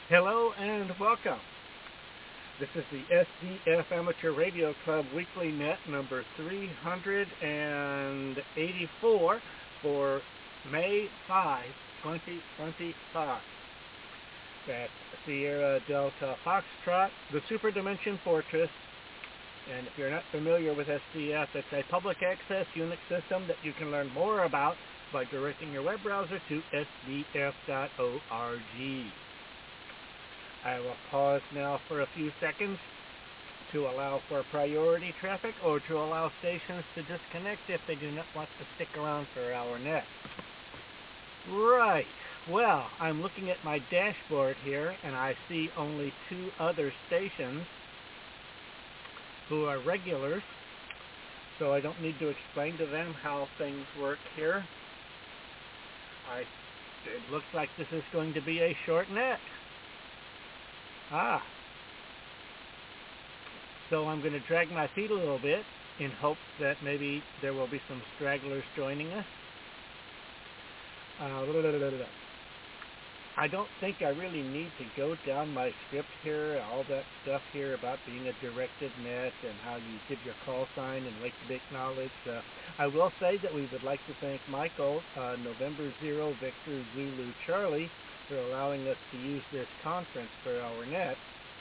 Hello and welcome. This is the SDF Amateur Radio Club Weekly Net number 384 for May 5, 2025. That's Sierra Delta Foxtrot, the Super Dimension Fortress. And if you're not familiar with SDF, it's a public access Unix system that you can learn more about by directing your web browser to sdf.org. I will pause now for a few seconds to allow for priority traffic or to allow stations to disconnect if they do not want to stick around for our net. Right. Well, I'm looking at my dashboard here, and I see only two other stations who are regulars, so I don't need to explain to them how things work here. It looks like this is going to be a short net. So I'm going to drag my feet a little bit in hopes that maybe there will be some stragglers joining us. I don't think I really need to go down my script here, all that stuff here about being a directed net and how you give your call sign and wait to be acknowledged. I will say that we would like to thank Michael, November 0 Victor Zulu Charlie, for allowing us to use this conference for our net.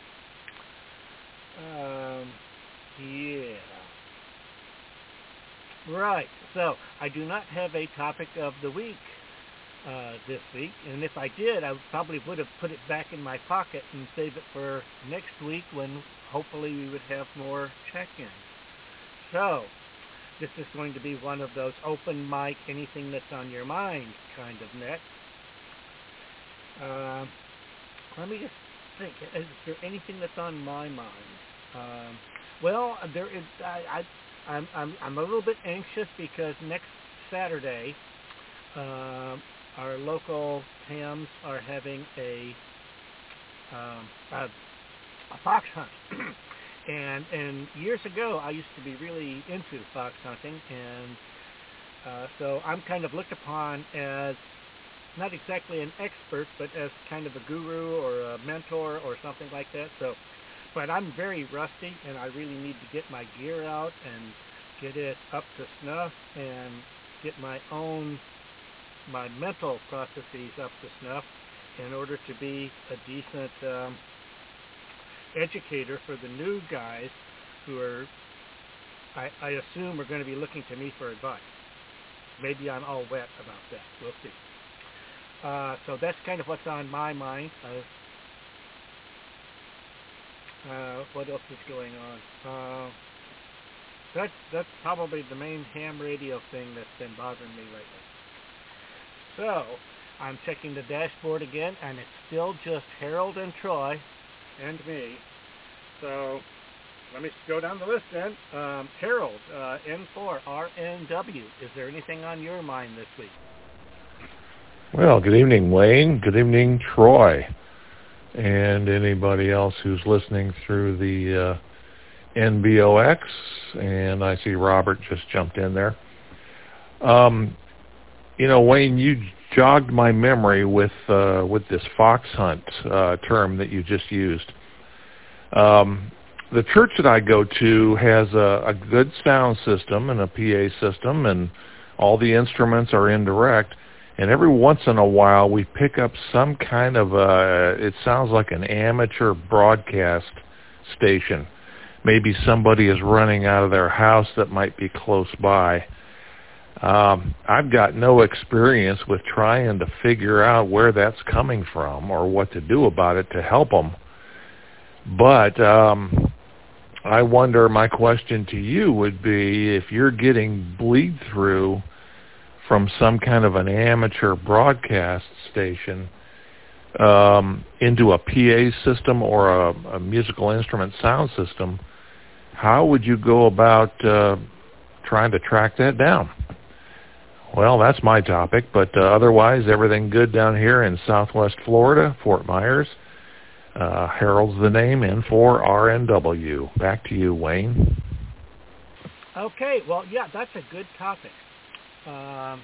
Right, so I do not have a topic of the week this week, and if I did, I probably would have put it back in my pocket and save it for next week when hopefully we would have more check-ins. So, this is going to be one of those open mic, anything that's on your mind kind of net. Let me just think. Is there anything that's on my mind? Well, there is. I'm a little bit anxious because next Saturday, our local hams are having a fox hunt. and years ago, I used to be really into fox hunting, and so I'm kind of looked upon as not exactly an expert, but as kind of a guru or a mentor or something like that. So, but I'm very rusty, and I really need to get my gear out and get it up to snuff and get my mental processes up to snuff in order to be a decent educator for the new guys who are, I assume, are going to be looking to me for advice. Maybe I'm all wet about that. We'll see. So that's kind of what's on my mind. What else is going on? That's probably the main ham radio thing that's been bothering me lately. So I'm checking the dashboard again, and it's still just Harold and Troy and me. So let me go down the list then. Harold, N4RNW. Is there anything on your mind this week? Well, good evening, Wayne. Good evening, Troy. And anybody else who's listening through the NBOX. And I see Robert just jumped in there. Wayne, you jogged my memory with this fox hunt term that you just used. The church that I go to has a good sound system and a PA system, and all the instruments are indirect. And every once in a while, we pick up some kind of it sounds like an amateur broadcast station. Maybe somebody is running out of their house that might be close by. I've got no experience with trying to figure out where that's coming from or what to do about it to help them. But I wonder, my question to you would be, if you're getting bleed through from some kind of an amateur broadcast station into a PA system or a musical instrument sound system, how would you go about trying to track that down? Well, that's my topic, but otherwise, everything good down here in Southwest Florida, Fort Myers. Harold's the name, N4RNW. Back to you, Wayne. Okay, well, yeah, that's a good topic.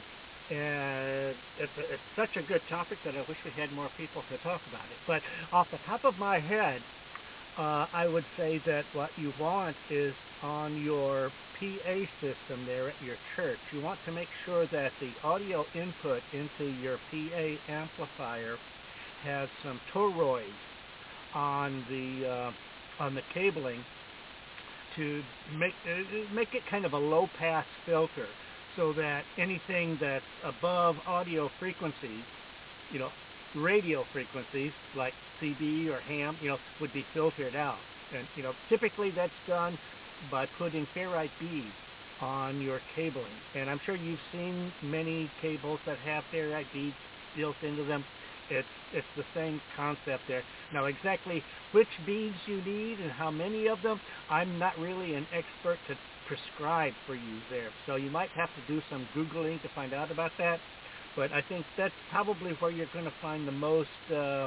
And it's such a good topic that I wish we had more people to talk about it. But off the top of my head, I would say that what you want is on your PA system there at your church. You want to make sure that the audio input into your PA amplifier has some toroids on the cabling to make it kind of a low pass filter, so that anything that's above audio frequencies, radio frequencies like CB or ham, would be filtered out. And typically that's done by putting ferrite beads on your cabling. And I'm sure you've seen many cables that have ferrite beads built into them. It's the same concept there. Now, exactly which beads you need and how many of them, I'm not really an expert to prescribe for you there. So you might have to do some Googling to find out about that. But I think that's probably where you're going to find the most, the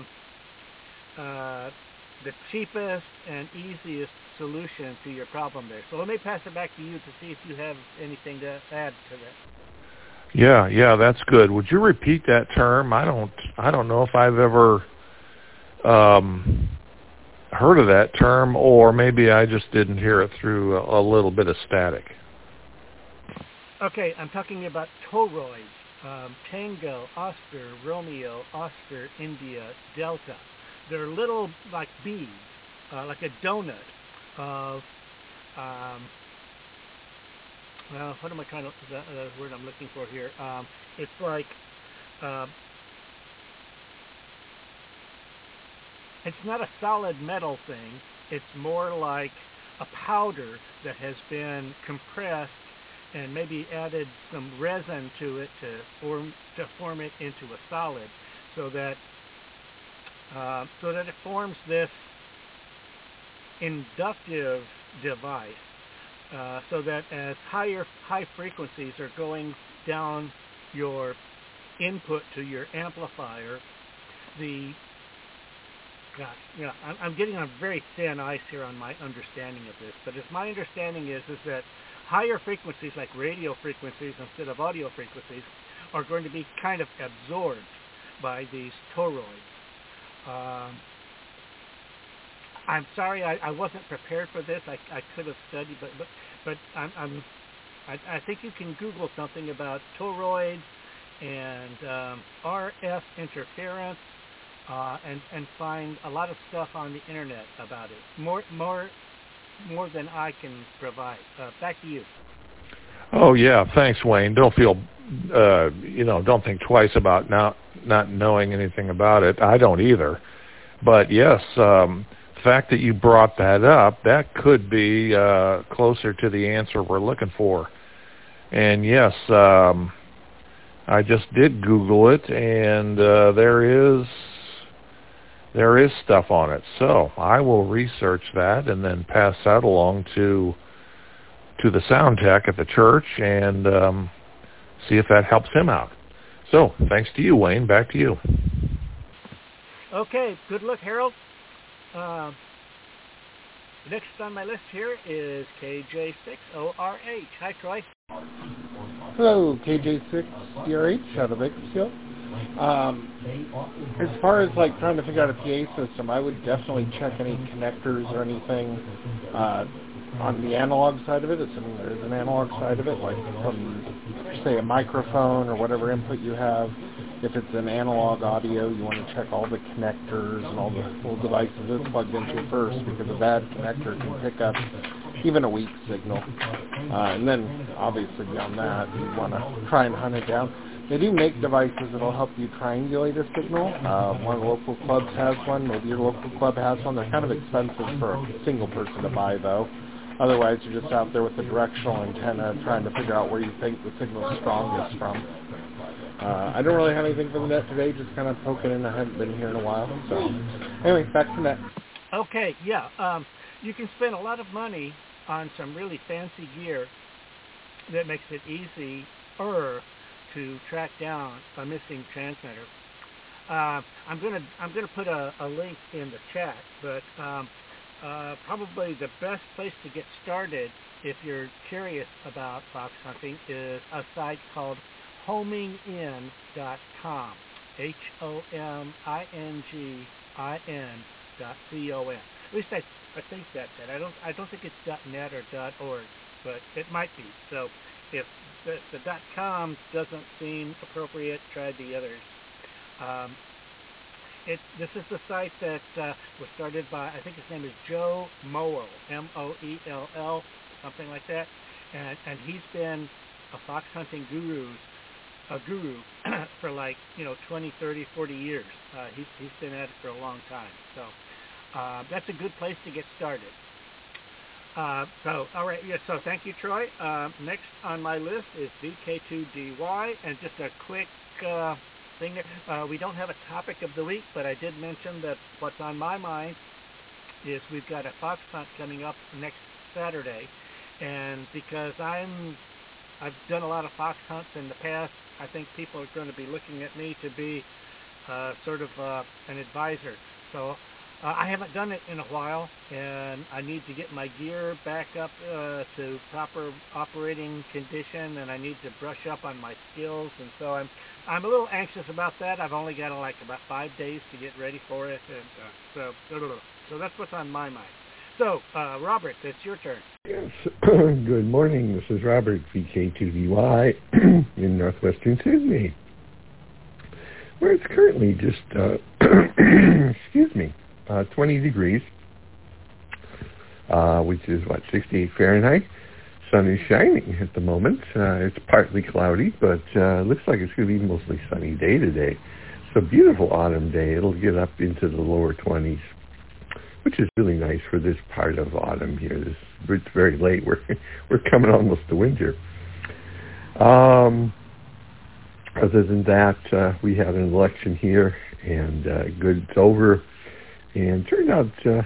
cheapest and easiest solution to your problem there. So let me pass it back to you to see if you have anything to add to that. Yeah, that's good. Would you repeat that term? I don't know if I've ever heard of that term, or maybe I just didn't hear it through a little bit of static. Okay, I'm talking about toroids. Tango, Oscar, Romeo, Oscar, India, Delta. They're little like beads, like a donut of what am I trying to, the word I'm looking for here? It's like, it's not a solid metal thing. It's more like a powder that has been compressed and maybe added some resin to it to form it into a solid, so that it forms this inductive device. So that as high frequencies are going down your input to your amplifier, I'm getting on very thin ice here on my understanding of this, but as my understanding is that higher frequencies, like radio frequencies instead of audio frequencies, are going to be kind of absorbed by these toroids. I'm sorry, I wasn't prepared for this. I could have studied, but I think you can Google something about toroids and RF interference, and find a lot of stuff on the internet about it. More than I can provide. Back to you. Oh yeah, thanks, Wayne. Don't feel, don't think twice about not knowing anything about it. I don't either. But yes, the fact that you brought that up, that could be closer to the answer we're looking for. And yes, I just did Google it, and there is stuff on it. So I will research that and then pass that along to the sound tech at the church and see if that helps him out. So thanks to you, Wayne. Back to you. Okay, good luck, Harold. Next on my list here is KJ6ORH. Hi, Troy. Hello, KJ6CRH out of Bakersfield. As far as like trying to figure out a PA system, I would definitely check any connectors or anything on the analog side of it, assuming there is an analog side of it, like from, say, a microphone or whatever input you have. If it's an analog audio, you want to check all the connectors and all the little devices it's plugged into first, because a bad connector can pick up even a weak signal. And then, obviously, beyond that, you want to try and hunt it down. They do make devices that will help you triangulate a signal. One of the local clubs has one. Maybe your local club has one. They're kind of expensive for a single person to buy, though. Otherwise, you're just out there with the directional antenna trying to figure out where you think the signal is strongest from. I don't really have anything for the net today, just kind of poking in. I haven't been here in a while. So, anyway, back to net. Okay, yeah. You can spend a lot of money on some really fancy gear that makes it easier to track down a missing transmitter. I'm gonna put a link in the chat, but probably the best place to get started if you're curious about fox hunting is a site called homingin.com. HOMINGIN.com. At least I think that's it. I don't think it's .net or .org, but it might be. So if the .com doesn't seem appropriate, try the others. This is the site that was started by, I think his name is Joe Moell, Moell, something like that, and he's been a fox hunting guru for 20, 30, 40 years. He's been at it for a long time. So that's a good place to get started. All right, yeah, so thank you, Troy. Next on my list is VK2DY, and just a quick thing there. We don't have a topic of the week, but I did mention that what's on my mind is we've got a fox hunt coming up next Saturday, and because I've done a lot of fox hunts in the past, I think people are going to be looking at me to be sort of an advisor. So I haven't done it in a while, and I need to get my gear back up to proper operating condition, and I need to brush up on my skills, and so I'm a little anxious about that. I've only got about 5 days to get ready for it, and so that's what's on my mind. So, Robert, it's your turn. Yes. Good morning. This is Robert, VK2DY, in northwestern Sydney, where it's currently just, 20 degrees, which is, 68 Fahrenheit. Sun is shining at the moment. It's partly cloudy, but looks like it's going to be mostly sunny day today. It's a beautiful autumn day. It'll get up into the lower 20s. Which is really nice for this part of autumn here. It's very late. We're coming almost to winter. Other than that, we had an election here, and good. It's over, and turned out a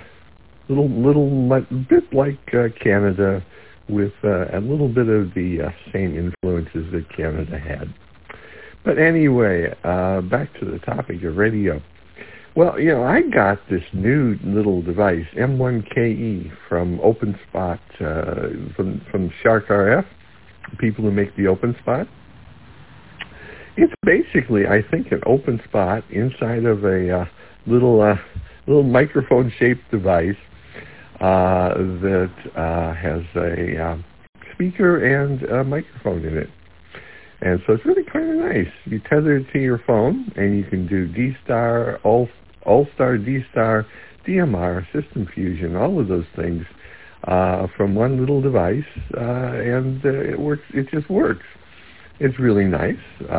bit like Canada, with a little bit of the same influences that Canada had. But anyway, back to the topic of radio. Well, I got this new little device, M1KE, from OpenSpot, from Shark RF, people who make the OpenSpot. It's basically, I think, an OpenSpot inside of a little microphone-shaped device that has a speaker and a microphone in it. And so it's really kind of nice. You tether it to your phone, and you can do D-Star, All-Star, D-Star, DMR, System Fusion, all of those things from one little device, and it works. It just works. It's really nice.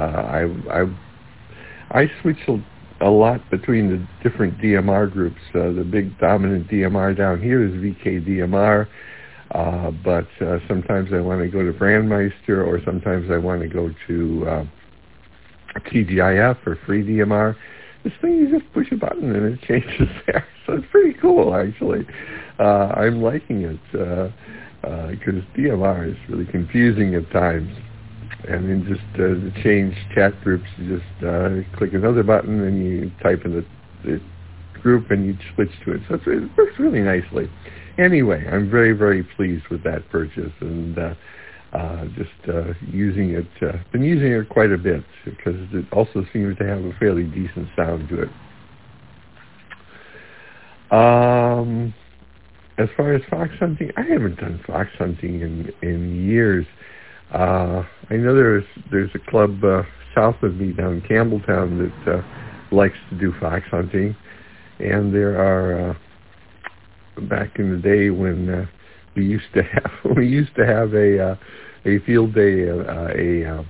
I switch a lot between the different DMR groups. The big dominant DMR down here is VKDMR. But sometimes I want to go to Brandmeister, or sometimes I want to go to TGIF or Free DMR. This thing, you just push a button and it changes there. So it's pretty cool, actually. I'm liking it because DMR is really confusing at times. And then just to change chat groups, you just click another button and you type in the group and you switch to it. So it works really nicely. Anyway, I'm very, very pleased with that purchase, and using it. Been using it quite a bit because it also seems to have a fairly decent sound to it. As far as fox hunting, I haven't done fox hunting in years. I know there's a club south of me down in Campbelltown that likes to do fox hunting, and there are. Back in the day when we used to have a field day, a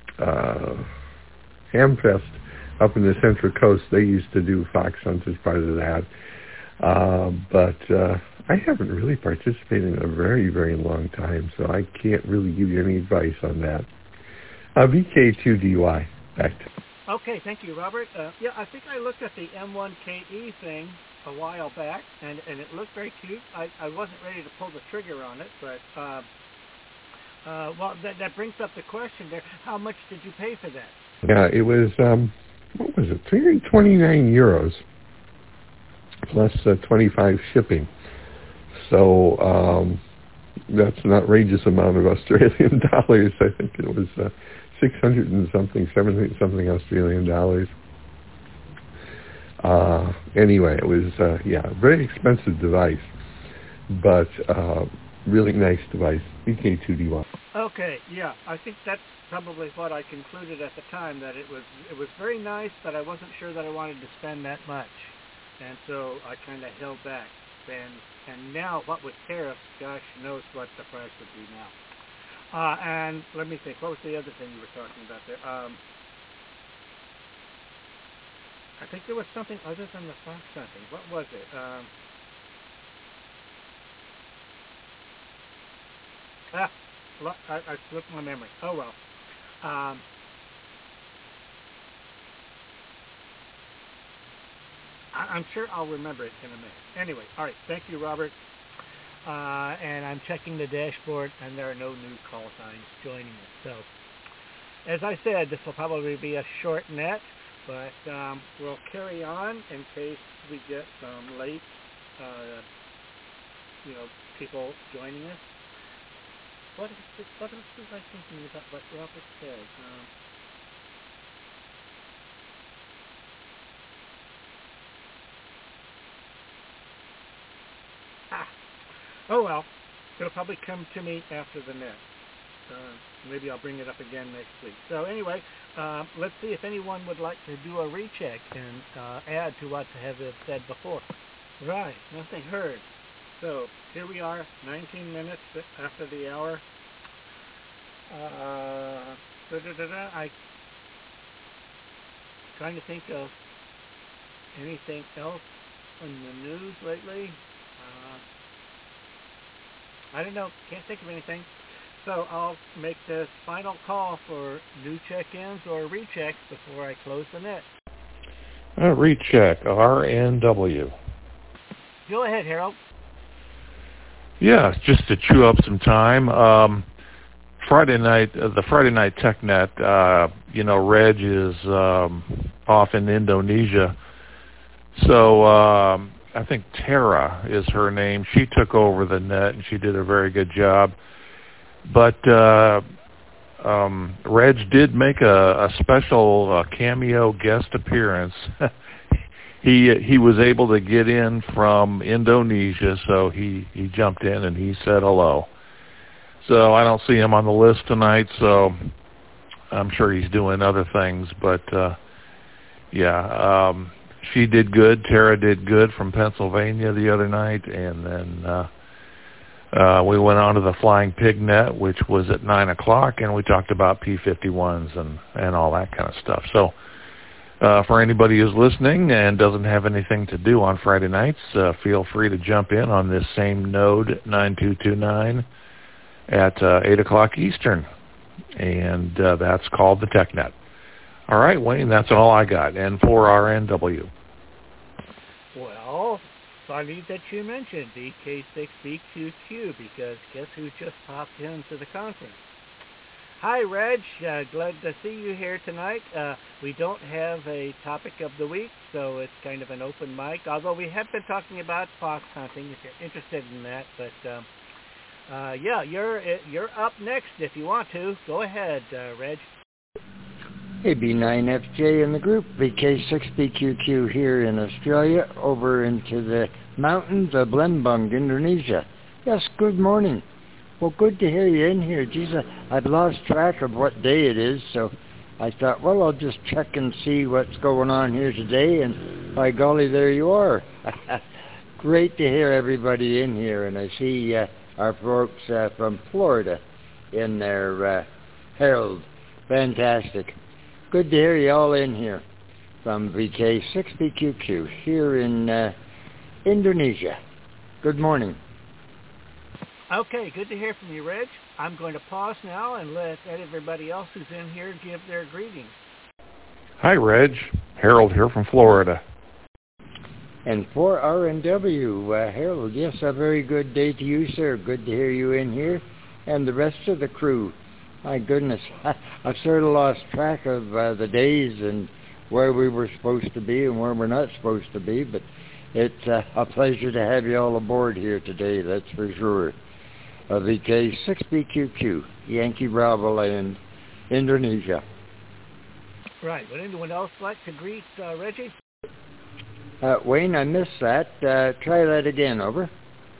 Hamfest up in the Central Coast. They used to do fox hunts as part of that, but I haven't really participated in a very, very long time, so I can't really give you any advice on that. VK2DY, back to. Okay, thank you, Robert. Yeah, I think I looked at the M1KE thing a while back, and it looked very cute. I wasn't ready to pull the trigger on it, but that brings up the question there. How much did you pay for that? Yeah, it was, what was it, 329 euros plus 25 shipping. So that's an outrageous amount of Australian dollars. I think it was 600 and something, 700 something Australian dollars. Anyway, it was a very expensive device, but really nice device, VK2D1. Okay, yeah, I think that's probably what I concluded at the time, that it was very nice, but I wasn't sure that I wanted to spend that much, and so I kind of held back. And now, what with tariffs, gosh knows what the price would be now. And let me think, what was the other thing you were talking about there? I think there was something other than the fox hunting. What was it? I slipped my memory. Oh well. I'm sure I'll remember it in a minute. Anyway, all right. Thank you, Robert. And I'm checking the dashboard, and there are no new call signs joining it. So, as I said, this will probably be a short net, but we'll carry on in case we get some late, people joining us. What else was I thinking about what Robert said? Oh well, it'll probably come to me after the net. Maybe I'll bring it up again next week. So anyway, let's see if anyone would like to do a recheck and add to what I have said before. Right, nothing heard. So here we are, 19 minutes after the hour. I'm trying to think of anything else in the news lately. I don't know, can't think of anything. So I'll make this final call for new check-ins or rechecks before I close the net. Recheck, RNW. Go ahead, Harold. Yeah, just to chew up some time. Friday night, the Friday night TechNet, Reg is off in Indonesia. So I think Tara is her name. She took over the net, and she did a very good job. But Reg did make a special cameo guest appearance. He was able to get in from Indonesia, so he jumped in and he said hello. So I don't see him on the list tonight, so I'm sure he's doing other things. But, she did good. Tara did good from Pennsylvania the other night. And then we went on to the Flying Pig Net, which was at 9 o'clock, and we talked about P-51s and all that kind of stuff. So for anybody who's listening and doesn't have anything to do on Friday nights, feel free to jump in on this same node, 9229. At 8 o'clock Eastern, and that's called the TechNet. All right, Wayne, that's all I got, and for RNW. Well, funny that you mentioned VK6BQQ, because guess who just popped into the conference? Hi, Reg. Glad to see you here tonight. We don't have a topic of the week, so it's kind of an open mic, although we have been talking about fox hunting, if you're interested in that, but... you're up next if you want to. Go ahead, Reg. Hey, B9FJ in the group, VK6BQQ here in Australia, over into the mountains of Lembang, Indonesia. Yes, good morning. Well, good to hear you in here. Geez, I've lost track of what day it is, so I thought, well, I'll just check and see what's going on here today, and by golly, there you are. Great to hear everybody in here, and I see... our folks from Florida in their Herald. Fantastic. Good to hear you all in here from VK6BQQ here in Indonesia. Good morning. Okay, good to hear from you, Reg. I'm going to pause now and let everybody else who's in here give their greetings. Hi, Reg. Harold here from Florida. And for RNW, Harold, yes, a very good day to you, sir. Good to hear you in here. And the rest of the crew. My goodness, I've sort of lost track of the days and where we were supposed to be and where we're not supposed to be. But it's a pleasure to have you all aboard here today, that's for sure. VK6BQQ, Yankee Bravo Land, Indonesia. Right. Would anyone else like to greet Reggie? Wayne, I missed that. Try that again, over.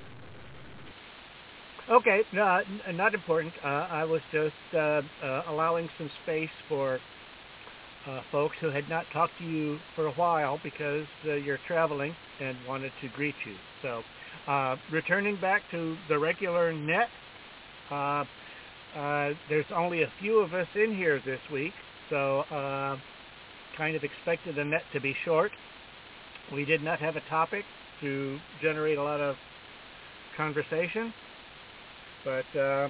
Okay, no, not important. I was just allowing some space for folks who had not talked to you for a while because you're traveling and wanted to greet you. So returning back to the regular net, there's only a few of us in here this week, so kind of expected the net to be short. We did not have a topic to generate a lot of conversation, but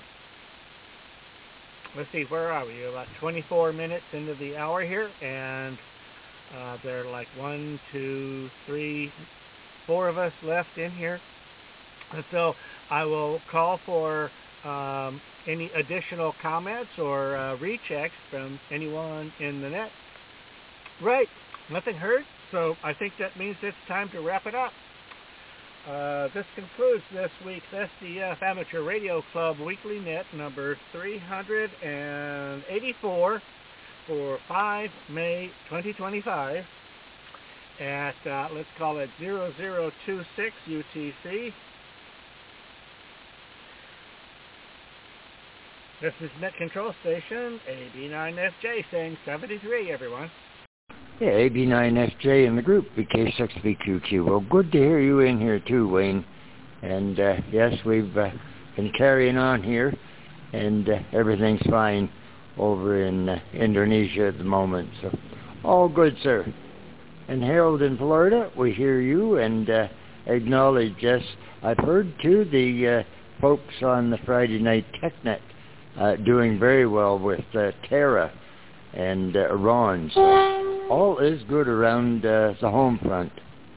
let's see, where are we? About 24 minutes into the hour here, and there are like 1, 2, 3, 4 of us left in here. And so I will call for any additional comments or rechecks from anyone in the net. Right, nothing heard, so I think that means it's time to wrap it up. This concludes this week's SDF Amateur Radio Club Weekly Net number 384 for 5 May 2025 at, let's call it 0026 UTC. This is Net Control Station, AB9FJ, saying 73, everyone. Yeah, AB9FJ in the group, BK6BQQ. Well, good to hear you in here too, Wayne. And yes, we've been carrying on here, and everything's fine over in Indonesia at the moment. So, all good, sir. And Harold in Florida, we hear you and acknowledge, yes, I've heard too the folks on the Friday Night TechNet doing very well with Terra and Ron. So all is good around the home front.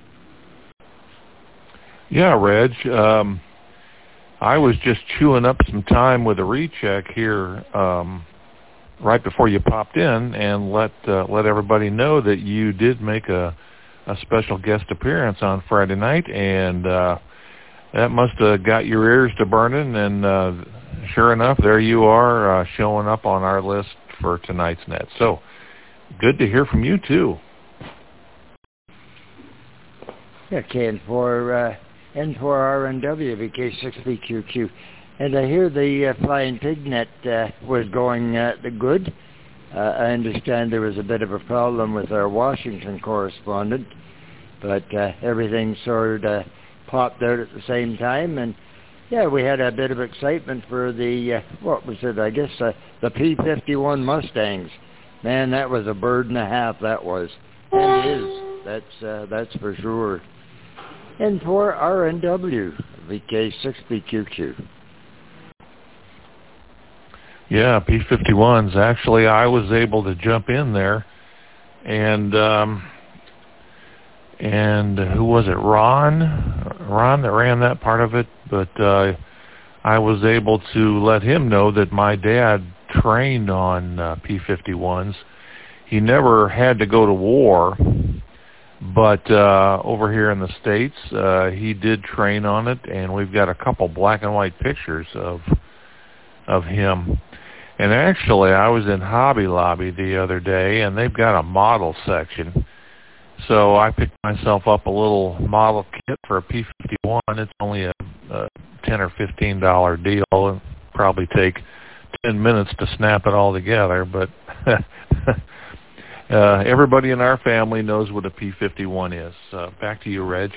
Yeah, Reg. I was just chewing up some time with a recheck here right before you popped in, and let everybody know that you did make a special guest appearance on Friday night, and that must have got your ears to burning, and sure enough, there you are showing up on our list for tonight's net. So good to hear from you too. Okay, and for N4RNW, VK6BQQ. And I hear the Flying Pig Net was going good. I understand there was a bit of a problem with our Washington correspondent, but everything sort of popped out at the same time. And yeah, we had a bit of excitement for the, what was it, I guess, the P-51 Mustangs. Man, that was a bird and a half, that was. And it is. That's for sure. And for RNW, VK6BQQ. Yeah, P-51s. Actually, I was able to jump in there, and who was it? Ron that ran that part of it. But I was able to let him know that my dad trained on P-51s. He never had to go to war, but over here in the States, he did train on it, and we've got a couple black and white pictures of him. And actually, I was in Hobby Lobby the other day, and they've got a model section. So I picked myself up a little model kit for a P-51. It's only a $10 or $15 deal. It'll probably take 10 minutes to snap it all together, but everybody in our family knows what a P-51 is. Back to you, Reg.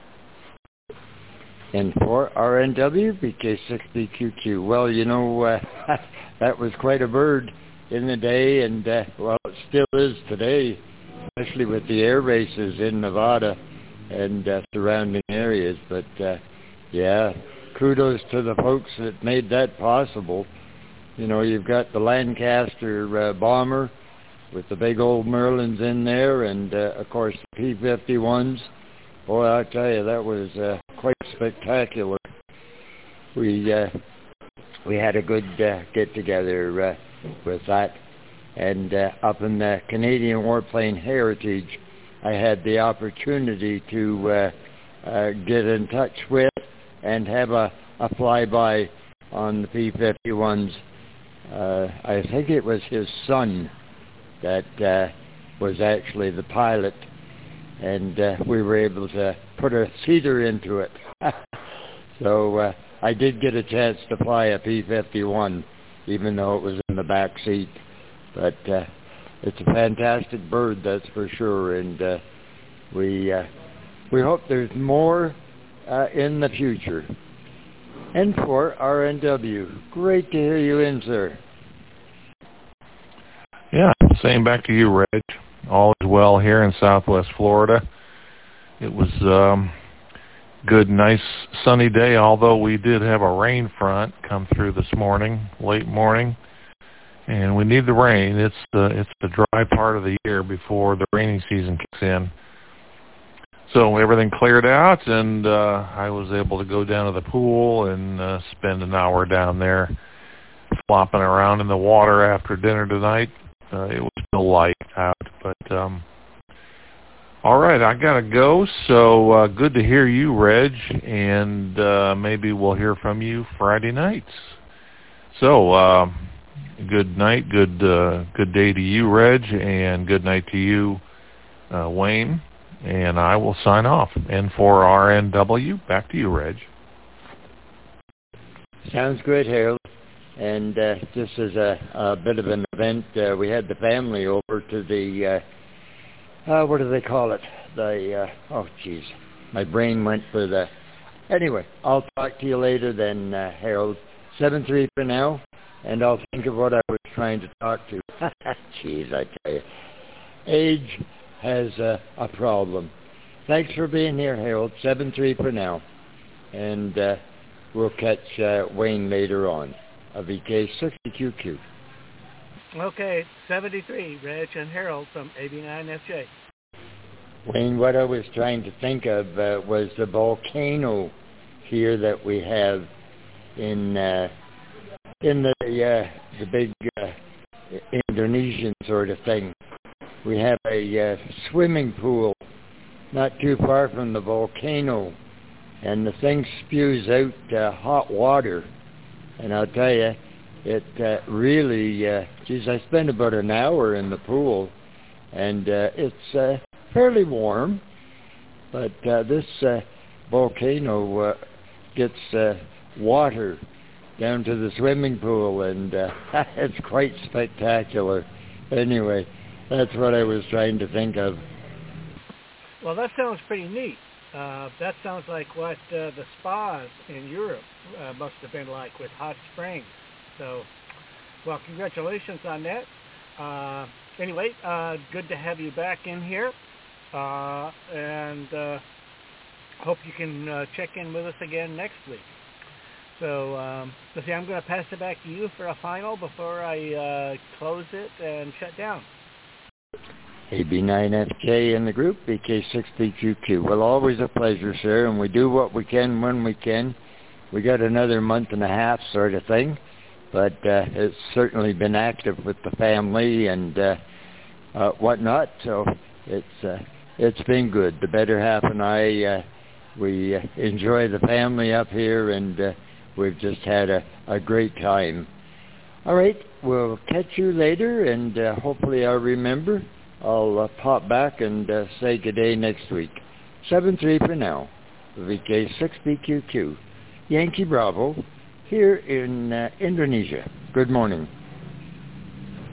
And for RNW, BK6BQQ. Well, you know, that was quite a bird in the day, and, well, it still is today, especially with the air bases in Nevada and surrounding areas. But, yeah, kudos to the folks that made that possible. You know, you've got the Lancaster bomber with the big old Merlins in there, and, of course, the P-51s. Boy, I'll tell you, that was quite spectacular. We had a good get-together with that. And up in the Canadian Warplane Heritage, I had the opportunity to get in touch with and have a flyby on the P-51s. I think it was his son that was actually the pilot, and we were able to put a seater into it. So I did get a chance to fly a P-51, even though it was in the back seat. But it's a fantastic bird, that's for sure, and we hope there's more in the future. And for RNW, great to hear you in, sir. Yeah, same back to you, Reg. All is well here in Southwest Florida. It was good, nice, sunny day, although we did have a rain front come through this morning, late morning, and we need the rain. It's the dry part of the year before the rainy season kicks in. So everything cleared out, and I was able to go down to the pool and spend an hour down there flopping around in the water after dinner tonight. It was still light out, but all right, I gotta go. So good to hear you, Reg, and maybe we'll hear from you Friday nights. So good night, good day to you, Reg, and good night to you, Wayne. And I will sign off. And for RNW, back to you, Reg. Sounds good, Harold. And just as a bit of an event, we had the family over to the, what do they call it? The, my brain went for the... Anyway, I'll talk to you later then, Harold. 7-3 for now, and I'll think of what I was trying to talk to. Jeez, I tell you. Age has a problem. Thanks for being here, Harold. 7-3 for now. And we'll catch Wayne later on. VK60QQ. Okay, 73, Reg and Harold from AB9FJ. Wayne, what I was trying to think of was the volcano here that we have in the big Indonesian sort of thing. We have a swimming pool not too far from the volcano, and the thing spews out hot water. And I'll tell you, it really, I spent about an hour in the pool, and it's fairly warm, but this volcano gets water down to the swimming pool, and it's quite spectacular. Anyway, that's what I was trying to think of. Well, that sounds pretty neat. That sounds like what the spas in Europe must have been like with hot springs. So, well, congratulations on that. Anyway, good to have you back in here. And hope you can check in with us again next week. So, let's see, I'm going to pass it back to you for a final before I close it and shut down. AB9FJ in the group, VK60QQ. Well, always a pleasure, sir, and we do what we can when we can. We got another month and a half sort of thing, but it's certainly been active with the family and whatnot, so it's been good. The better half and I, we enjoy the family up here, and we've just had a great time. All right, we'll catch you later, and hopefully I'll remember. I'll pop back and say good day next week. 7-3 for now. VK60QQ. Yankee Bravo here in Indonesia. Good morning.